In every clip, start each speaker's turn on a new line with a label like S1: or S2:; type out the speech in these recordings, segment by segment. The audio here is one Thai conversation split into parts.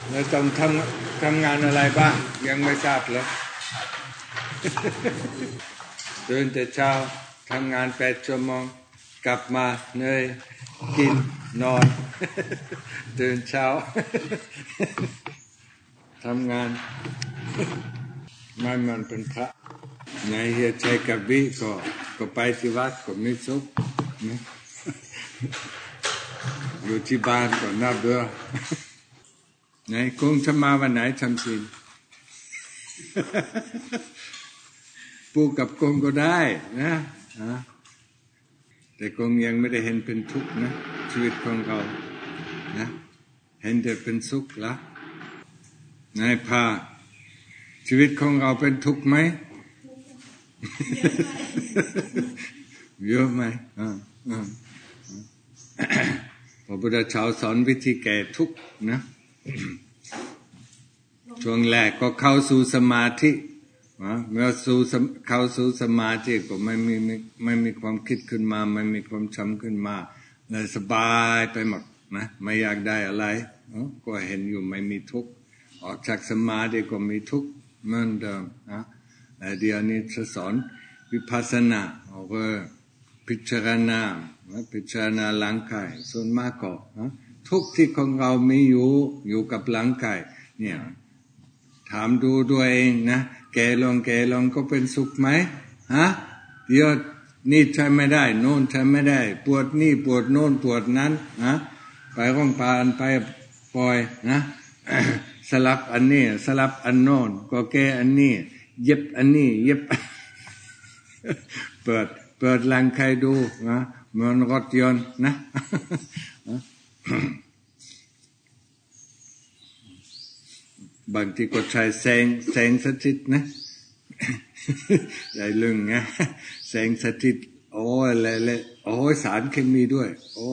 S1: เราต้องทำงานอะไรบ้างยังไม่ทราบเลยตื่นแต่เช้าทำงาน8 ชั่วโมงกลับมาเหนื่อยกินนอนตื่นเช้าทำงานไม่มันเป็นพระในเฮียใจกับวิก็ไปที่วัดก็มีสุขอยู่ที่บ้านก็น่าเบื่อไหนคงจะมาวันไหนทำศีลปูกับกงก็ได้นะแต่กงยังไม่ได้เห็นเป็นทุกข์นะชีวิตของเรานะเห็นแต่เป็นสุขละนายพาชีวิตของเราเป็นทุกข์ไหมเยอะไหมพระพุทธเจ้าสอนวิธีแก้ทุกข์นะช่วงแรกก็เข้าสู่สมาธิเมื่อเข้าสู่สมาธิก็ไม่มีความคิดขึ้นมาไม่มีความช้ำขึ้นมาเลยสบายไปหมดนะไม่อยากได้อะไรก็เห็นอยู่ไม่มีทุกข์ออกจากสมาธิก็มีทุกข์เหมือนเดิมนะเดี๋ยวนี้จะสอนวิปัสสนาพิจารณาร่างกายส่วนมากก็ทุกข์ที่ของเรามีอยู่กับร่างกายเนี่ยถามดูด้วยเองนะแกลองก็เป็นสุขไหมเดี๋ยวนี่ใช้ไม่ได้โน่นใช้ไม่ได้ปวดนี่ปวดโน่นปวดนั้นไปโรงพยาบาลไปปล่อยนะสลับอันนี้สลับอันโน่นก็แก้อันนี้เย็บอันนี้เย็บเปิดร่างกายดูนะเหมือนรถยนต์นะบางทีก็ใช้แสงสถิตนะได้ลึงนะแสงสถิตโอ้อะไรโอ้สารเคมีด้วยโอ้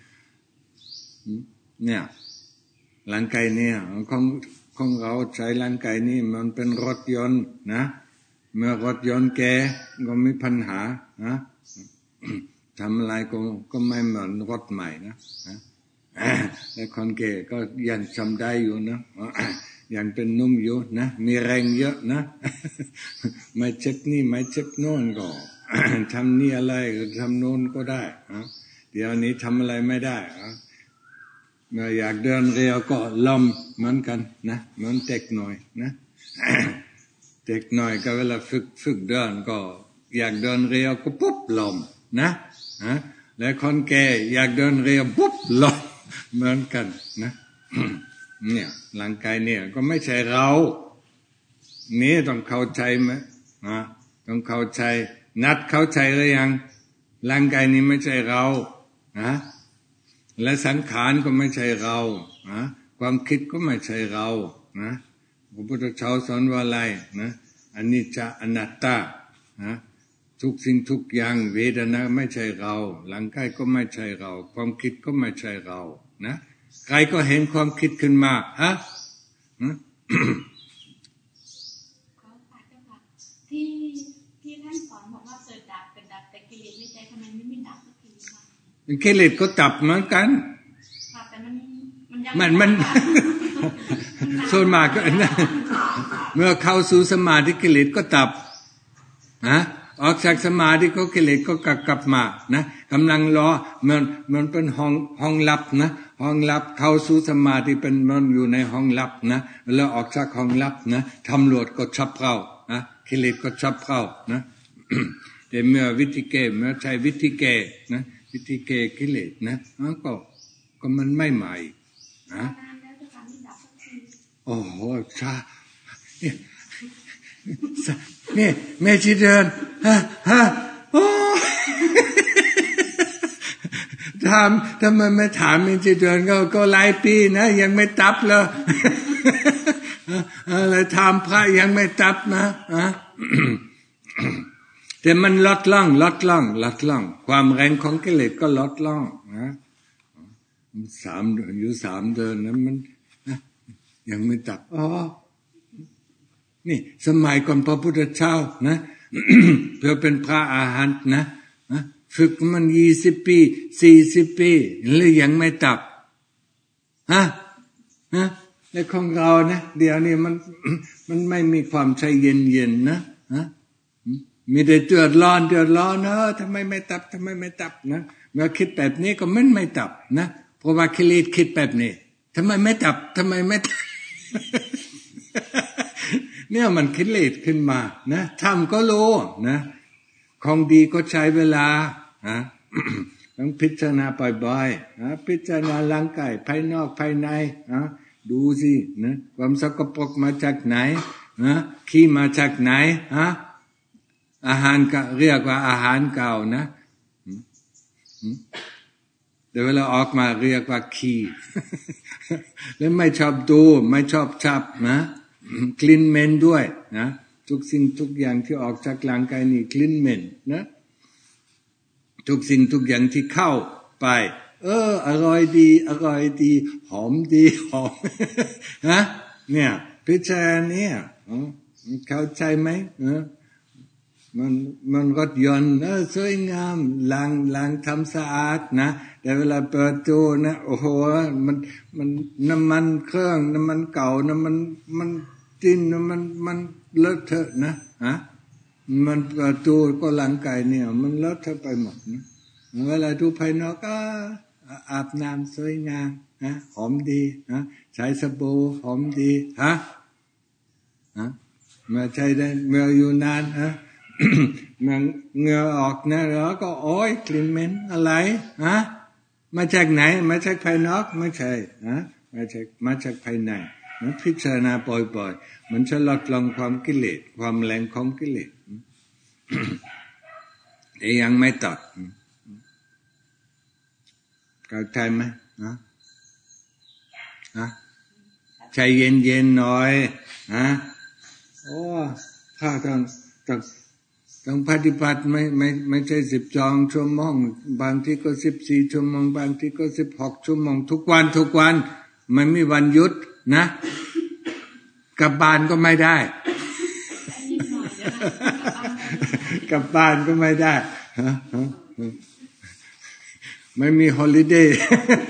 S1: เนี่ยร่างกายเนี่ยของเราใช้ร่างกายนี่มันเป็นรถยนต์นะเมื่อรถยนต์แก่ก็มีปัญหานะทำอะไรก็ไม่เหมือนรถใหม่นะแต่คนแก่ก็ยังจำได้อยู่นะยังเป็นนุ่มอยู่นะมีแรงเยอะนะไม่เจ็บนี่ไม่เจ็บโน่นก็ทำนี่อะไรทำโน่นก็ได้เดี๋ยวนี้ทำอะไรไม่ได้เมื่ออยากเดินเร็วก็ล้มเหมือนกันนะเหมือนเด็กหน่อยนะเด็กหน่อยก็เวลาฝึกเดินก็อยากเดินเร็วก็ปุ๊บล้มนะและคนแก่อยากเดินเร็วปุ๊บล้มเหมือนกันนะเนี่ยร่างกายเนี่ยก็ไม่ใช่เรานี่ต้องเข้าใจไหมต้องเข้าใจนัดเข้าใจหรือยังร่างกายนี้ไม่ใช่เราและสังขารก็ไม่ใช่เราความคิดก็ไม่ใช่เรานะพระพุทธเจ้าสอนว่าอะไรนะอนิจจอนัตตาทุกสิ่งทุกอย่างเวทนาไม่ใช่เราร่างกายก็ไม่ใช่เราความคิดก็ไม่ใช่เรานะใครก็เห็นความคิดขึ้นมา
S2: ที่ท่านสอนบอกว่าเกิดดับเป็นดับแต่กิเลสในใจทำไมไม่ดับสักทีคะ
S1: กิเลสก็ดับเหมือนกัน
S2: แต่มัน
S1: ส่วนมากก็เมื่อเข้าสู่สมาธิกิเลสก็ดับออกจากสมาธิก็กิเลสก็กลับมานะกำลังรอมันเป็นห้องลับนะห้องลับเข้าสู่สมาธิเป็นมันอยู่ในห้องลับนะแล้วออกจากห้องลับนะตำรวจก็จับเรานะกิเลสก็จับเรานะแต่เมื่อวิธีแก้เมื่อใช้วิธีแก้นะวิธีแก้กิเลสนะก็มันไม่ใหม่นะโอ้โหชาเนี่ยแม่ชีเดินโอ้ทำไมไม่ถามแม่ชีเดินก็หลายปีนะยังไม่ตับเลยอะไรถามพระยังไม่ตับนะแต่มันลดล่องความแรงของกิเลสก็ลดล่องนะ3 เดือนนั้นมันยังไม่ตับนี่สมัยก่อนพระพุทธเจ้านะเพื่อเป็นพระอรหันต์นะฝึกมัน20 ปี40 ปีแล้วยังไม่ตับในของเรานะเดี๋ยวนี้มันไม่มีความใจเย็นๆนะมีแต่เดือดร้อนทำไมไม่ตับนะเมื่อคิดแบบนี้ก็ไม่ตับนะเพราะว่ากิเลสคิดแบบนี้ทำไมไม่ตับเนี่ยมันกิเลสขึ้นมานะทำก็รู้นะของดีก็ใช้เวลาต้องพิจารณาบ่อยๆพิจารณาร่างกายภายนอกภายในดูสินะความสกปรกมาจากไหนขี้มาจากไหนอาหารก็เรียกว่าอาหารเก่านะแต่เวลาออกมาเรียกว่าขี้แล้วไม่ชอบดูไม่ชอบจับนะกลิ่นเหม็นด้วยนะทุกสิ่งทุกอย่างที่ออกจากร่างกายนี่กลิ่นเหม็นนะทุกสิ่งทุกอย่างที่เข้าไปอร่อยดีหอมนะเนี่ยพิจารณาเนี่ยเข้าใจไหมมันรถยนต์สวยงามล้างทำสะอาดนะแต่เวลาเปิดตู้นะโอ้โหมันน้ำมันเครื่องน้ำมันเก่าน้ำมันจิ้นมันเลอะเทอะนะมันเปิดตู้ก็ร่างกายเนี่ยมันเลอะเทอะไปหมดนะเวลาดูภายนอกก็อาบน้ำสวยงามหอมดีใช้สบู่หอมดีเมื่อใช้ได้เมื่ออยู่นานมันเหงื่อออกนะแล้วก็โอ๊ยกลิ่นเหม็นอะไรมาจากไหนมาจากภายนอกไม่ใช่มาจากภายในพิจารณาบ่อยๆมันจะลดลงความกิเลสความแรงของกิเลสยังไม่ตัดเข้าใจไหมใจเย็นๆหน่อยโอ้ถ้าต้องปฏิบัติไม่ใช่12 ชั่วโมงบางทีก็14 ชั่วโมงบางทีก็16 ชั่วโมงทุกวันไม่มีวันหยุดนะกลับบ้านก็ไม่ได้กลับบ้านก็ไม่ได้ไม่มีฮอลิเดย์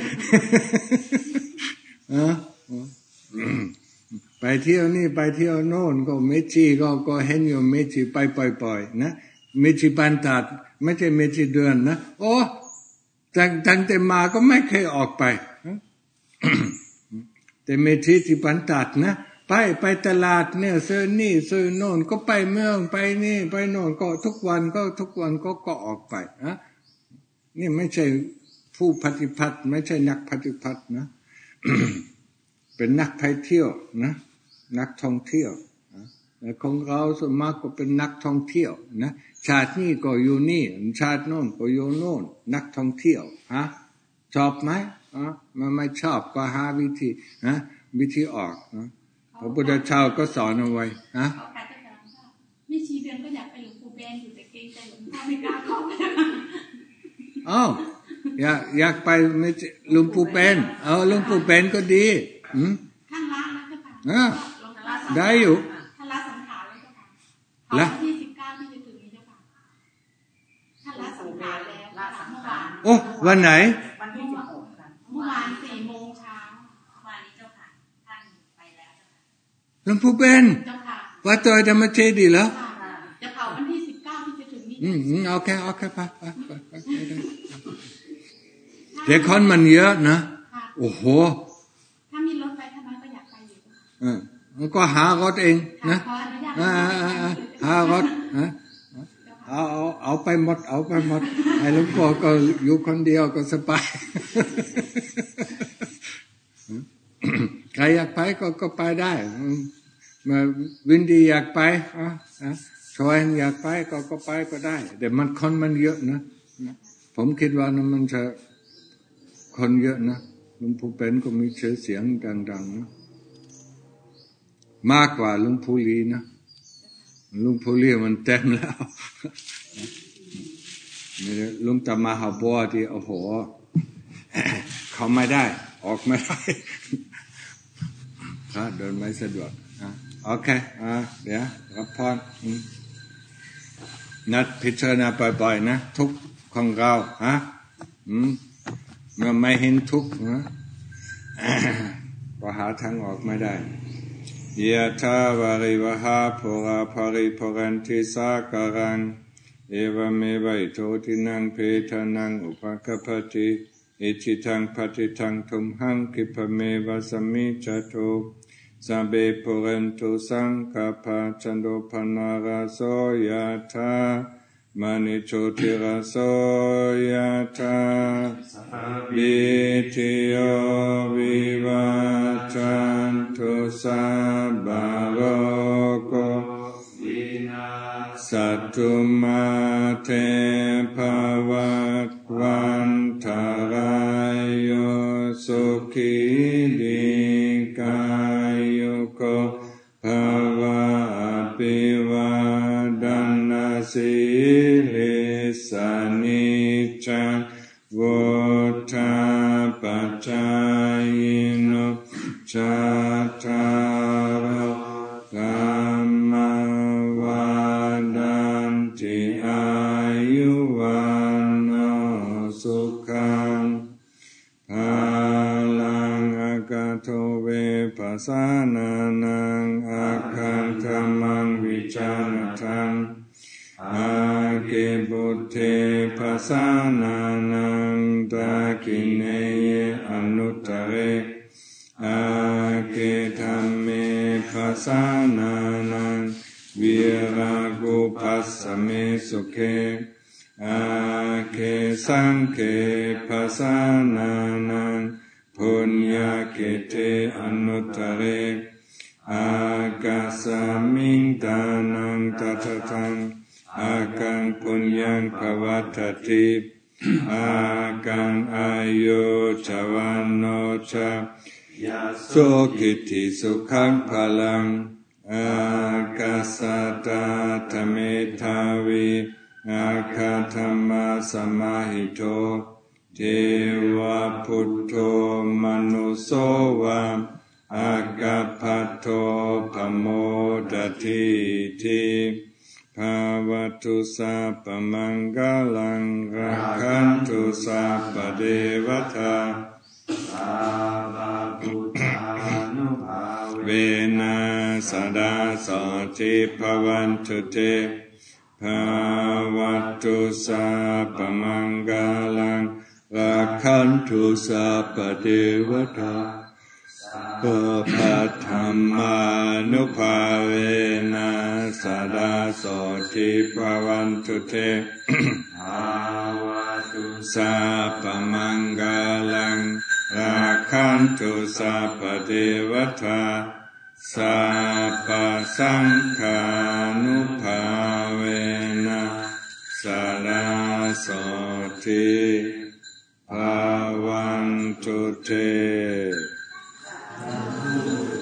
S1: ไปเที่ยวนี่ไปเที่ยวโน่นก็เมจิก็เห็นอยู่เมจิไปปล่อยๆนะเมจิปันตัดไม่ใช่เมจิเดือนนะโอ้ตั้งแต่มาก็ไม่เคยออกไปแต่เมจิที่ปันตัดนะไปตลาดเนี่ยซื้อนี่ซื้อโน่นก็ไปเมืองไปนี่ไปโน่นก็ทุกวันก็ออกไปนะนี่ไม่ใช่ผู้ปฏิบัติไม่ใช่นักปฏิบัตินะ เป็นนักไปเที่ยวนะนักท่องเที่ยวแต่ของเราส่วนมากก็เป็นนักท่องเที่ยวนะชาตินี้ก็อยู่นี่ชาติโน่นก็อยู่โน่นนักท่องเที่ยวชอบไหมมันไม่ชอบก็หาวิธีออกพระพุทธเจ้าก็สอนเอาไว้
S2: ไม่ชี้เดือนก็อยากไปหลวงปู่แบนอยู่แต่เกรงใจหลวงพ่อไม่กล้าเข้า
S1: อยากไปไม่หลวงปู่เป็นหลวงปู่เป็นก็ดี
S2: ท่านละแล้วเจ้าค่ะ
S1: ได้อยู่
S2: ท่านละสังขารแล้วเจ้าค่ะวันที่19ที่จะถึงนี้เจ้าค่ะท่านละสังขารแล้วเมื่อวาน
S1: โอ้วันไหน
S2: วันที่16ค่ะเมื่อวาน4 โมงเช้าวันนี้เจ้าค่ะท่านไปแล้วเจ้าค่ะ
S1: หลวงปู่เป็น
S2: เจ้าค่ะ
S1: วัดโตธรรมเจดีย์เหรอ
S2: จะเผาวันที่19ที่จะถึงนี้
S1: โอเคไปเด็กคนมันเยอะนะโอ้โห
S2: ถ้ามีรถไปทำไมก็อยากไปอยู่
S1: มันก็หารถเองนะหารถเอาไปหมดไอ้หลวงพ่อก็อยู่คนเดียวก็สบายใครอยากไปก็ไปได้มาวินดีอยากไปชอยอยากไปก็ไปก็ได้แต่มันคนมันเยอะนะผมคิดว่ามันจะคนเยอะนะหลวงปู่เป็นก็มีชื่อเสียงดังๆนะมากกว่าหลวงปู่ลีนะหลวงปู่ลีมันเต็มแล้วหลวงตามหาบัวที่โอ้โหเขาไม่ได้ออกไม่ได้เดินไม่สะดวกโอเคเดี๋ยวรับพรนัดพิจารณาบ่อยๆนะทุกของเราเมื่อไม่เห็นทุกข์นะก็หาทางออกไม่ได้ยะถาวาริวหาภูราภริภูเรนติสาการังเอวเมวัยโทตินังเพทานังอุปกปติอิจิตังปฏิตังทุมหังคิปะเมวะสมิจโตสัพเพปุเรนตุสังกปะจันโทปนาราโสยะถามณิโชติราโสยะถาวิทิโยวิวัจจันตุสัพพะโรโควินาศตุมาเตภวัตวันตรายโยสุขีติกายุโกภวะอภิวาทนาสิริสานิจังวุฒาปัจจายโนจัตตารโอธัมมาวัฏันติอายุวันโนสุขังภาลังอากาโทเวปัสสานานังอาคันธรรมังวิจารทังอาเกบุเทปัสสานานังตาคิเนยอนุตตเรอาเกธัมเมปัสสานานังวิรากุปัสสะเมสุเขอาเกสังเขปัสสานานังปุญญาเกเตอนุตตเรอากาสมิงตานังตัทธังอากังปุญญังภวัตติอากังอายุจวันโนชะโสกิติสุขังพลังอากาสตาธเมทาวิอาคาธรรมะสมาหิโตเทวพุทโธมนุโสวะอากาภัตโตภโมดทิทิภาวตุสัพพมังคลังรักขันตุสัพพเทวตาสัพพพุทธานุภาเวนะสดาโสทิภวันตุเตภาวตุสัพพมังคลังรักขันตุสัพพเทวตาสัพพธรรมานุภาเวนะสดาโสทิภวันตุเตภาวตุสัพพมังคลังรักขันตุสัพพเทวตาสัพพสังฆานุภาเวนะสดาโสทิภวันตุเต